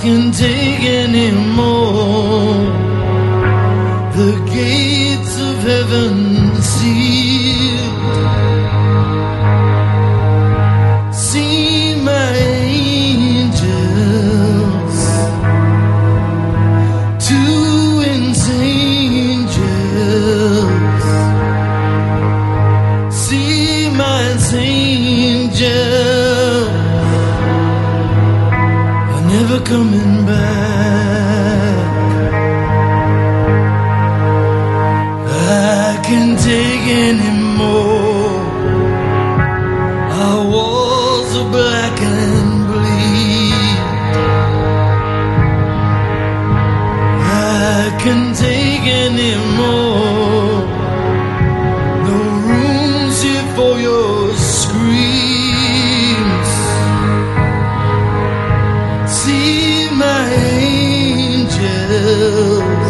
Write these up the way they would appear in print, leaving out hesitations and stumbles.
can't take any more. The gates of heaven sealed. See my angels, two insane angels. See my angels are never coming back. I can't take any more. Our walls are black and bleed. I can't take any more. No room's here for your screams. See my angels,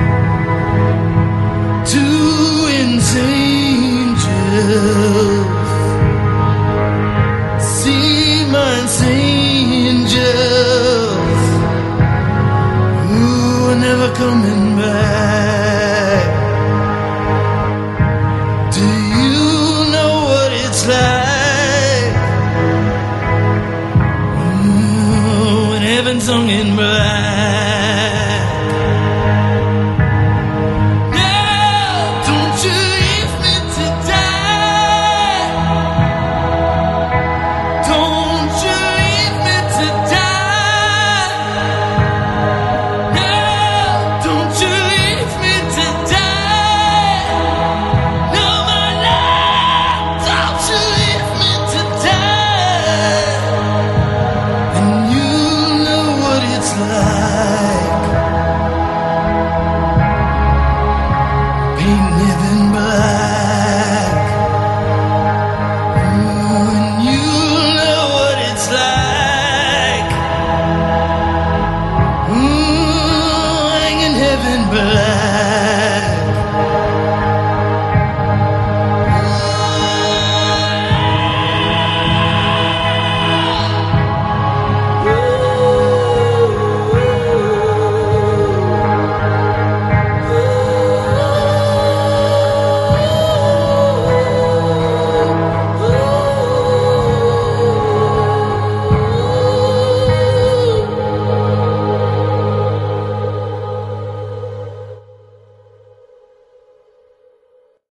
two insane angels. See my angels, who are never coming